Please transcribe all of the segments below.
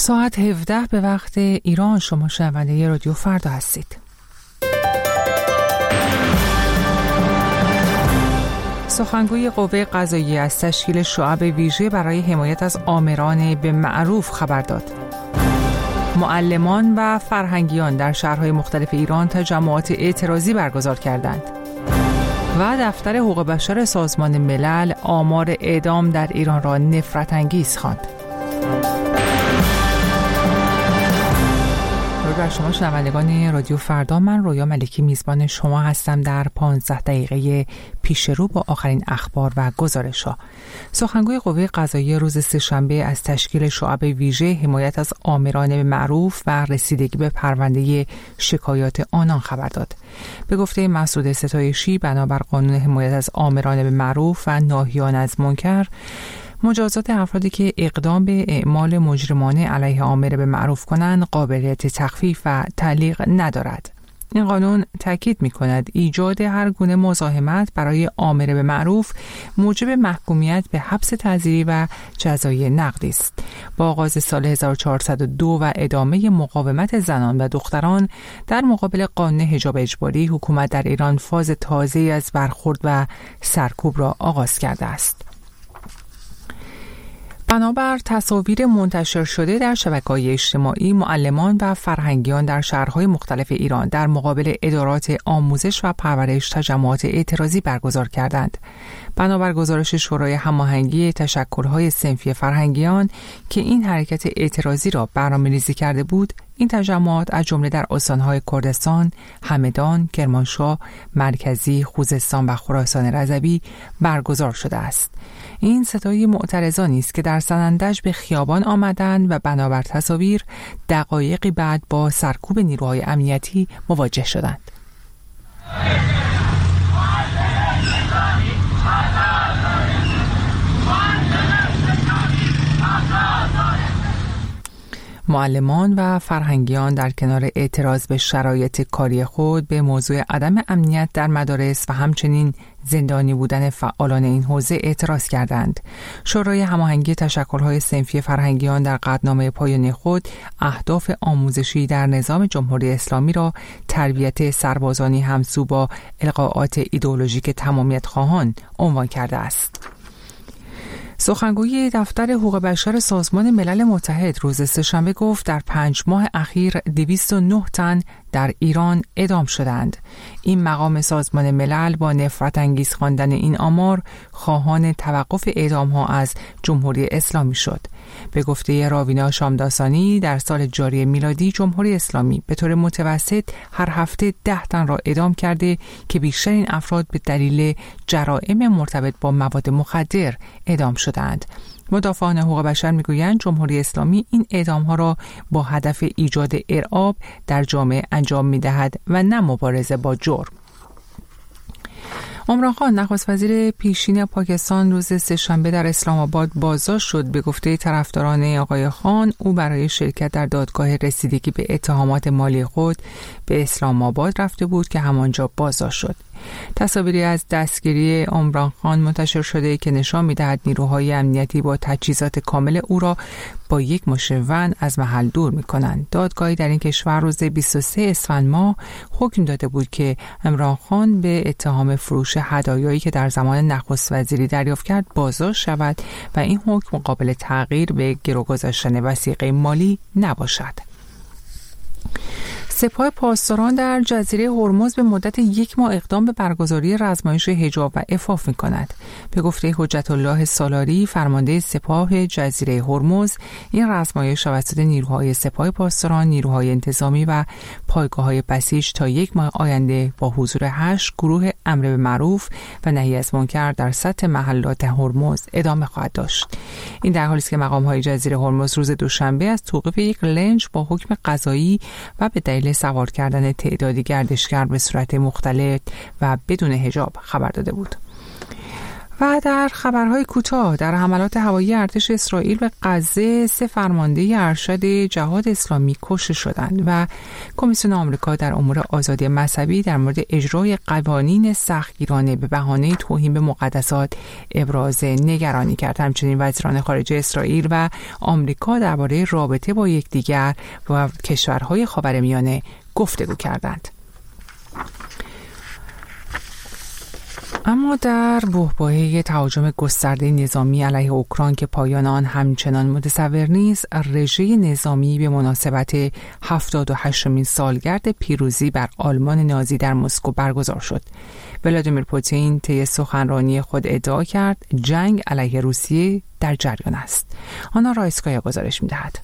ساعت 17 به وقت ایران. شما شنونده رادیو فردا هستید. سخنگوی قوه قضاییه از تشکیل شعب ویژه برای حمایت از آمران به معروف خبر داد. معلمان و فرهنگیان در شهرهای مختلف ایران تجمعات اعتراضی برگزار کردند. و دفتر حقوق بشر سازمان ملل آمار اعدام در ایران را نفرت انگیز خواند. بر شما شنوندگان رادیو فردا، من رویا ملکی میزبان شما هستم در 15 دقیقه پیش رو با آخرین اخبار و گزارش‌ها. سخنگوی قوه قضاییه روز سه‌شنبه از تشکیل شعب ویژه حمایت از آمران به معروف و رسیدگی به پرونده شکایات آنان خبر داد. به گفته مسعود ستایشی، بنابر قانون حمایت از آمران به معروف و ناهیان از منکر، مجازات افرادی که اقدام به اعمال مجرمانه علیه آمر به معروف کنند قابلیت تخفیف و تعلیق ندارد. این قانون تاکید می‌کند ایجاد هر گونه مزاحمت برای آمر به معروف موجب محکومیت به حبس تعزیری و جزای نقدی است. با آغاز سال 1402 و ادامه مقاومت زنان و دختران در مقابل قانون حجاب اجباری، حکومت در ایران فاز تازه‌ای از برخورد و سرکوب را آغاز کرده است. بنابر تصاویر منتشر شده در شبکه‌های اجتماعی، معلمان و فرهنگیان در شهرهای مختلف ایران در مقابل ادارات آموزش و پرورش تجمعات اعتراضی برگزار کردند. بنابر گزارش شورای هماهنگی تشکل‌های صنفی فرهنگیان که این حرکت اعتراضی را برنامه‌ریزی کرده بود، این تجمعات از جمله در استان‌های کردستان، همدان، کرمانشاه، مرکزی، خوزستان و خراسان رضوی برگزار شده است. این ستای معترضانی است که در سنندج به خیابان آمدند و بنابر تصاویر دقایقی بعد با سرکوب نیروهای امنیتی مواجه شدند. معلمان و فرهنگیان در کنار اعتراض به شرایط کاری خود به موضوع عدم امنیت در مدارس و همچنین زندانی بودن فعالان این حوزه اعتراض کردند. شورای هماهنگی تشکل‌های صنفی فرهنگیان در قطعنامه پایانی خود اهداف آموزشی در نظام جمهوری اسلامی را تربیت سربازانی همسو با القاءات ایدئولوژیک تمامیت خواهان عنوان کرده است. سخنگوی دفتر حقوق بشر سازمان ملل متحد روز سه‌شنبه گفت در 5 ماه اخیر 209 تن در ایران اعدام شدند. این مقام سازمان ملل با نفرت انگیز خواندن این آمار خواهان توقف اعدام ها از جمهوری اسلامی شد. به گفته راوینا شامداسانی، در سال جاری میلادی جمهوری اسلامی به طور متوسط هر هفته 10 تن را اعدام کرده که بیشتر این افراد به دلیل جرائم مرتبط با مواد مخدر اعدام شدند. مدافعان حقوق بشر میگویند جمهوری اسلامی این اعدام‌ها را با هدف ایجاد ارعاب در جامعه انجام می‌دهد و نه مبارزه با جرم. عمران خان، نخست وزیر پیشین پاکستان، روز سه‌شنبه در اسلام آباد بازداشت شد. به گفته طرفداران آقای خان، او برای شرکت در دادگاه رسیدگی به اتهامات مالی خود به اسلام آباد رفته بود که همانجا بازداشت شد. تصاویری از دستگیری عمران خان منتشر شده که نشان می‌دهد نیروهای امنیتی با تجهیزات کامل او را با یک مشون از محل دور می‌کنند. دادگاهی در این کشور روز 23 اسفند ماه حکم داده بود که عمران خان به اتهام فروش هدایایی که در زمان نخست وزیری دریافت کرد بازداشت شود و این حکم قابل تغییر به گرو گذاشتن وثیقه مالی نباشد. سپاه پاسداران در جزیره هرمز به مدت 1 ماه اقدام به برگزاری رزمایش حجاب و عفاف می‌کند. به گفته حجت الله سالاری، فرمانده سپاه جزیره هرمز، این رزمایش توسط نیروهای سپاه پاسداران، نیروهای انتظامی و پایگاه‌های بسیج تا 1 ماه آینده با حضور 8 گروه امر به معروف و نهی از منکر در سطح محلات هرمز ادامه خواهد داشت. این در حالی است که مقام‌های جزیره هرمز روز دوشنبه از توقیف یک لنج با حکم قضایی و به دلیل سوار کردن تعدادی گردشگر به صورت مختلط و بدون حجاب خبر داده بود. و در خبرهای کوتاه، در حملات هوایی ارتش اسرائیل به غزه 3 فرمانده ارشد جهاد اسلامی کشته شدند و کمیسیون آمریکا در امور آزادی مذهبی در مورد اجرای قوانین سختگیرانه به بهانه توهین به مقدسات ابراز نگرانی کرد. همچنین وزیران خارجه اسرائیل و آمریکا درباره رابطه با یکدیگر و کشورهای خاورمیانه گفتگو کردند. اما در بحبوحه تهاجم گسترده نظامی علیه اوکراین که پایان آن همچنان متصور نیست، رژه نظامی به مناسبت 78مین سالگرد پیروزی بر آلمان نازی در مسکو برگزار شد. ولادیمیر پوتین طی سخنرانی خود ادعا کرد جنگ علیه روسیه در جریان است. آنا رایسکایا گزارش می‌دهد.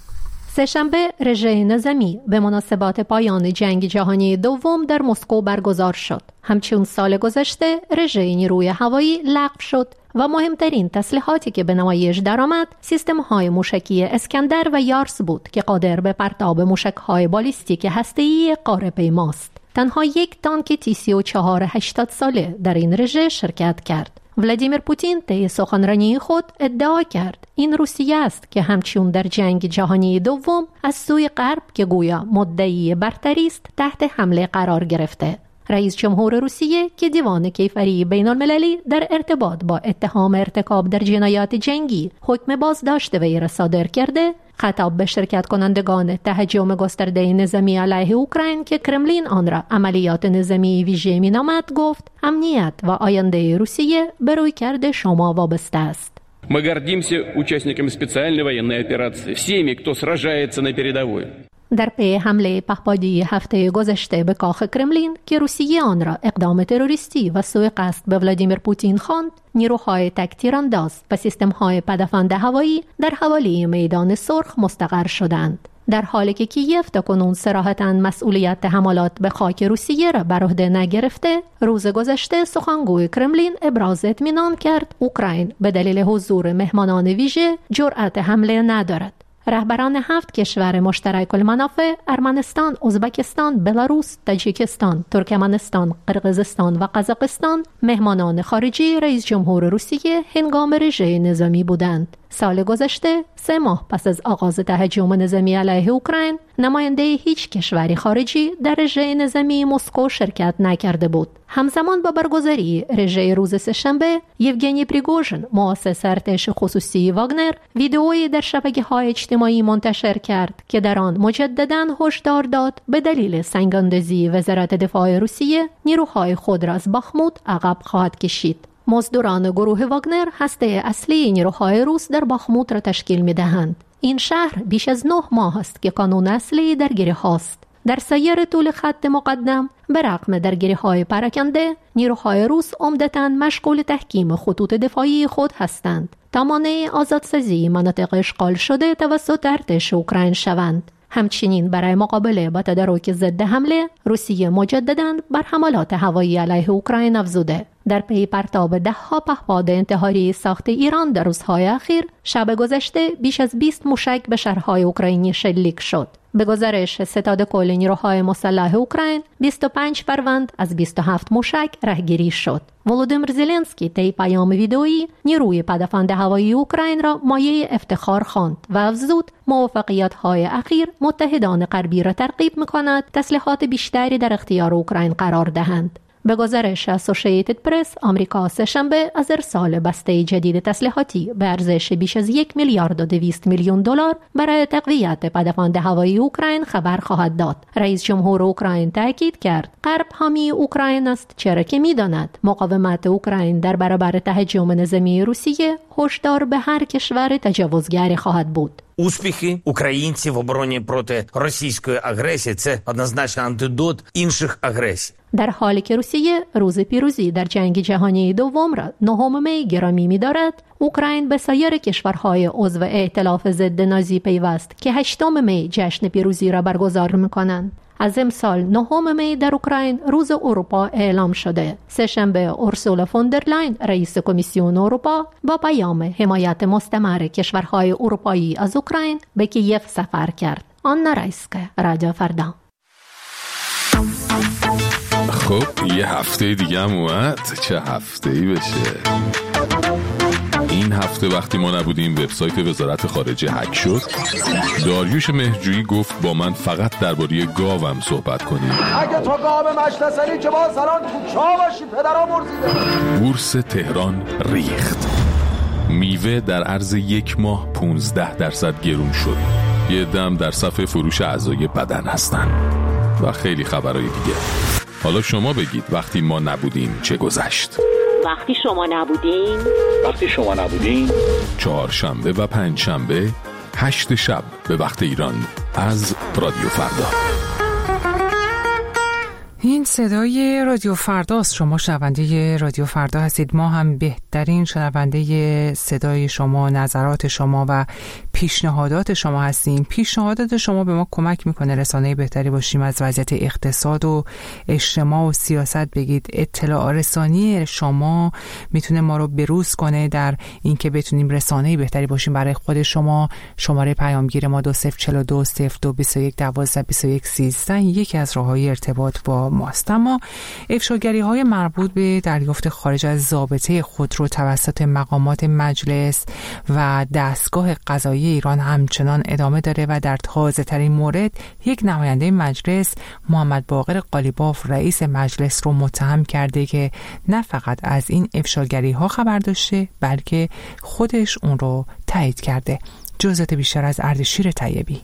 سه‌شنبه رژه نظامی به مناسبت پایان جنگ جهانی دوم در مسکو برگزار شد. همچون سال گذشته رژه نیروی هوایی لغو شد و مهمترین تسلیحاتی که به نمایش درآمد سیستم‌های موشکی اسکندر و یارس بود که قادر به پرتاب موشک‌های بالیستیک هسته‌ای قاره‌پیماست. تنها یک تانک تی-34 80 ساله در این رژه شرکت کرد. ولادیمیر پوتین طی سخنرانی خود ادعا کرد این روسیه است که همچون در جنگ جهانی دوم از سوی غرب که گویا مدعی برتری است تحت حمله قرار گرفته. رئیس جمهور روسیه که دیوان کیفری بین المللی در ارتباط با اتهام ارتکاب در جنایات جنگی حکم بازداشت وی را صادر کرده، خطاب به شرکت کنندگان تهاجم گسترده نظامی علیه اوکراین که کرملین آن را عملیات نظامی ویژه می‌نامد گفت امنیت و آینده روسیه به رویکرد شما وابسته است. Мы гордимся участниками специальной военной операции, всеми, кто сражается на передовой. در پی حمله پهپادی هفته گذشته به کاخ کرملین که روسیه آن را اقدام تروریستی و سوء قصد به ولادیمیر پوتین خواند، نیروهای تک تیرانداز و سیستم‌های پدافند هوایی در حوالی میدان سرخ مستقر شدند. در حالی که کیف تاکنون صراحتاً مسئولیت حملات به خاک روسیه را بر عهده نگرفته، روز گذشته سخنگوی کرملین ابراز اطمینان کرد اوکراین به دلیل حضور مهمانان ویژه جرأت حمله ندارد. رهبران 7 کشور مشترک المنافع ارمنستان، ازبکستان، بلاروس، تاجیکستان، ترکمنستان، قرقیزستان و قزاقستان مهمانان خارجی رئیس جمهور روسیه هنگام رژه نظامی بودند. سال گذشته 3 ماه پس از آغاز تهاجم نظامی علیه اوکراین، نماینده هیچ کشوری خارجی در رژه نظامی مسکو شرکت نکرده بود. همزمان با برگزاری رژه روز سه‌شنبه، یوگنی پریگوژن، مؤسس ارتش خصوصی واگنر، ویدئویی در شبکه‌های اجتماعی منتشر کرد که در آن مجدداً هشدار داد به دلیل سنگ‌اندازی وزارت دفاع روسیه نیروهای خود را از باخموت عقب خواهد کشید. مزدوران گروه واگنر هسته اصلی نیروهای روس در باخموت را تشکیل می‌دهند. این شهر بیش از 9 ماه است که کانون اصلی درگیری هاست. در سایر طول خط مقدم به رغم درگیری‌های پراکنده، نیروهای روس عمدتاً مشغول تحکیم خطوط دفاعی خود هستند تا مانع آزادسازی مناطق اشغال شده توسط ارتش اوکراین شوند. همچنین برای مقابله با تدارک ضد حمله، روسیه مجدداً بر حملات هوایی علیه اوکراین افزوده. در پی پرتاب 10 پهپاد انتحاری ساخت ایران در روزهای اخیر، شب گذشته بیش از 20 موشک به شهرهای اوکراینی شلیک شد. به گزارش ستاد کل نیروهای مسلح اوکراین، 25 فروند از 27 موشک رهگیری شد. ولودیمیر زلنسکی طی پیام ویدئویی نیروی پدافند هوایی اوکراین را مایه افتخار خواند و افزود موفقیت‌های اخیر متحدان غربی را ترغیب می‌کند تسلیحات بیشتری در اختیار اوکراین قرار دهند. به گزارش اسوسییتد پرس، آمریکا سه‌شنبه از ارسال بسته جدید تسلیحاتی به ارزش بیش از 1 میلیارد و 200 میلیون دلار برای تقویت پدافند هوایی اوکراین خبر خواهد داد. رئیس جمهور اوکراین تاکید کرد غرب حامی اوکراین است، چرا که می‌داند مقاومت اوکراین در برابر تهاجم نظامی روسیه هشدار به هر کشور تجاوزگری خواهد بود. Успіхи українців в обороні проти російської агресії – це однозначно антидот інших агресій. در حالی که روسیه روز پیروزی در جنگ جهانی دوم را 9 می گرامی می‌دارد، اوکراین به سایر کشورهای عضو ائتلاف ضد نازی پیوست که 8 می جشن پیروزی را برگزار می‌کنند. از امسال 9 می در اوکراین روز اروپا اعلام شده. سه‌شنبه اورسولا فوندرلاین رئیس کمیسیون اروپا با پیام حمایت مستمر کشورهای اروپایی از اوکراین به کیف سفر کرد. آنا رایسکا، رادیو فردا. خب یه هفته دیگه هم اومد، چه هفته‌ای بشه. این هفته وقتی ما نبودیم وبسایت وزارت خارجه هک شد. داریوش مهرجویی گفت با من فقط درباره گاوم صحبت کنیم. اگه تو گاو مشتسلی که با سران کوچا باشی پدرها مرزیده. بورس تهران ریخت. میوه در عرض یک ماه 15% گرون شد. یه دم در صف فروش اعضای بدن هستن و خیلی خبرهای دیگه. حالا شما بگید وقتی ما نبودیم چه گذشت؟ وقتی شما نبودین چهارشنبه و پنجشنبه 8 شب به وقت ایران از رادیو فردا. این صدای رادیو فرداست. شما شنونده رادیو فردا هستید. ما هم بهترین شنونده صدای شما، نظرات شما و پیشنهادات شما هستیم. پیشنهادات شما به ما کمک میکنه رسانه بهتری باشیم، از وضعیت اقتصاد و اجتماع و سیاست بگید. اطلاع رسانی شما میتونه ما رو بروز کنه در اینکه بتونیم رسانه بهتری باشیم برای خود شما. شماره پیامگیر ما 2042 0221 12 13 یکی از راههای ارتباط با ماست. اما افشاگری های مربوط به دریافت خارج از ضابطه خودرو توسط مقامات مجلس و دستگاه قضایی ایران همچنان ادامه داره و در تازه ترین مورد یک نماینده مجلس محمد باقر قالیباف رئیس مجلس رو متهم کرده که نه فقط از این افشاگری ها خبر داشته بلکه خودش اون رو تایید کرده. جزئیات بیشتر از اردشیر طیبی.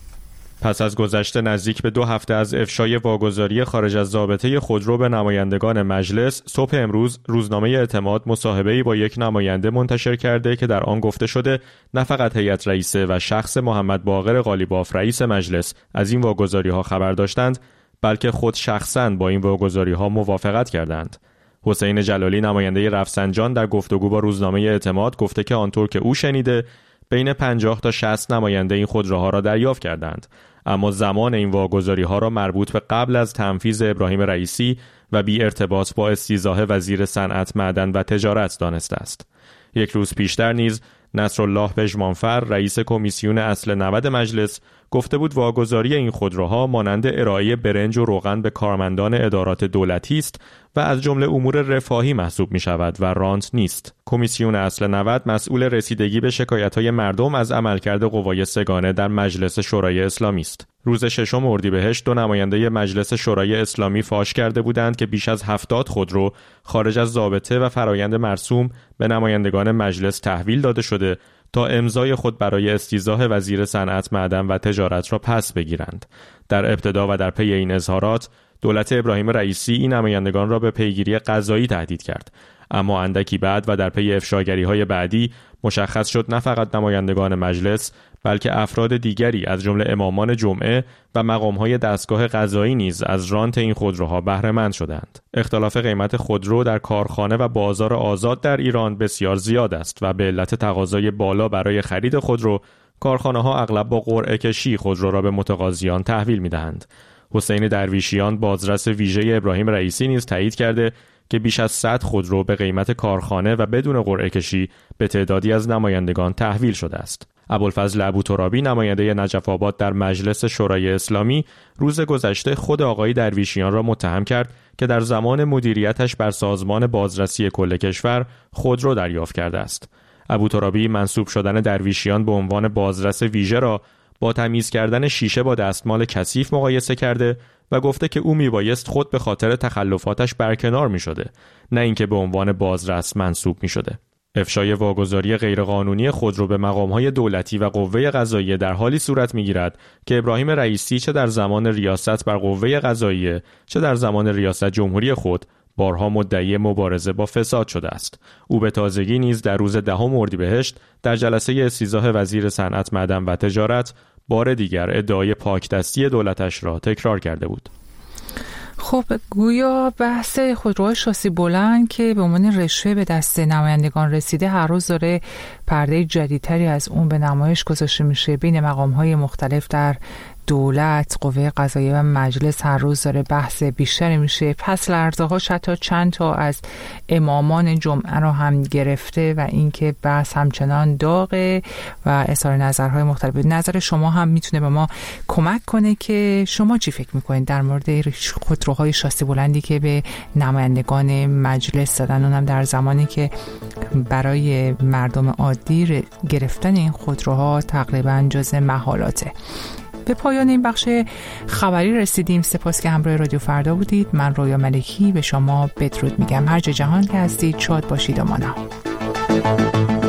پس از گذشت نزدیک به 2 هفته از افشای واگذاری خارج از ضابطه خودرو به نمایندگان مجلس، صبح امروز روزنامه اعتماد مصاحبه‌ای با یک نماینده منتشر کرده که در آن گفته شده نه فقط هیئت رئیسه و شخص محمد باقر قالیباف رئیس مجلس از این واگذاری‌ها خبر داشتند، بلکه خود شخصاً با این واگذاری‌ها موافقت کردند. حسین جلالی نماینده رفسنجان در گفتگو با روزنامه اعتماد گفته که آنطور که او شنیده بین 50 تا 60 نماینده این خودروها را دریافت کردند، اما زمان این واگذاری‌ها را مربوط به قبل از تنفیذ ابراهیم رئیسی و بی ارتباط با استیضاح وزیر صنعت، معدن و تجارت دانسته است. یک روز پیشتر نیز نصرالله پژمانفر رئیس کمیسیون اصل 90 مجلس گفته بود واگذاری این خودروها مانند ارائه برنج و روغن به کارمندان ادارات دولتی است و از جمله امور رفاهی محسوب می شود و رانت نیست. کمیسیون اصل 90 مسئول رسیدگی به شکایت‌های مردم از عملکرد قوای سگانه در مجلس شورای اسلامی است. روز 6 اردیبهشت 2 نماینده مجلس شورای اسلامی فاش کرده بودند که بیش از 70 خودرو خارج از ضابطه و فرایند مرسوم به نمایندگان مجلس تحویل داده شده تا امضای خود برای استیضاح وزیر صنعت، معدن و تجارت را پس بگیرند. در ابتدا و در پی این اظهارات دولت ابراهیم رئیسی این نمایندگان را به پیگیری قضایی تهدید کرد، اما اندکی بعد و در پی افشاگری‌های بعدی مشخص شد نه فقط نمایندگان مجلس بلکه افراد دیگری از جمله امامان جمعه و مقام‌های دستگاه قضایی نیز از رانت این خودروها بهره مند شدند. اختلاف قیمت خودرو در کارخانه و بازار آزاد در ایران بسیار زیاد است و به علت تقاضای بالا برای خرید خودرو، کارخانه‌ها اغلب با قرعه کشی خودرو را به متقاضیان تحویل می‌دهند. حسین درویشیان بازرس ویژه ابراهیم رئیسی نیز تایید کرده که بیش از 100 خودرو به قیمت کارخانه و بدون قرعه کشی به تعدادی از نمایندگان تحویل شده است. ابوالفضل ابوترابی نماینده نجف آباد در مجلس شورای اسلامی روز گذشته خود آقای درویشیان را متهم کرد که در زمان مدیریتش بر سازمان بازرسی کل کشور خودرو دریافت کرده است. ابوترابی منسوب شدن درویشیان به عنوان بازرس ویژه را با تمیز کردن شیشه با دستمال کثیف مقایسه کرده و گفته که او میبایست خود به خاطر تخلفاتش برکنار میشده، نه اینکه به عنوان بازرس منسوب میشده. افشای واگذاری غیرقانونی خودرو به مقام‌های دولتی و قوه قضاییه در حالی صورت می‌گیرد که ابراهیم رئیسی چه در زمان ریاست بر قوه قضاییه چه در زمان ریاست جمهوری خود بارها مدعی مبارزه با فساد شده است. او به تازگی نیز در روز 10 اردیبهشت در جلسه استیضاح وزیر صنعت، معدن و تجارت بار دیگر ادعای پاکدستی دولتش را تکرار کرده بود. خب گویا بحث خودروهای شاسی بلند که به عنوان رشوه به دست نمایندگان رسیده هر روز داره پرده جدیدتری از اون به نمایش گذاشته میشه بین مقام‌های مختلف در دولت، قوه قضاییه و مجلس هر روز داره بحث بیشتری میشه. پس لرزه‌هاش حتی چند تا از امامان جمعه رو هم گرفته و اینکه بحث همچنان داغه و اظهار نظرهای مختلف. نظر شما هم میتونه به ما کمک کنه که شما چی فکر میکنید در مورد خودروهای شاسی بلندی که به نمایندگان مجلس دادن، اونم در زمانی که برای مردم عادی گرفتن این خودروها تقریبا جز محالاته. به پایان این بخش خبری رسیدیم. سپاس که همراه رادیو فردا بودید. من رویا ملکی به شما بدرود میگم. هر جا جهان که هستید شاد باشید و مانا.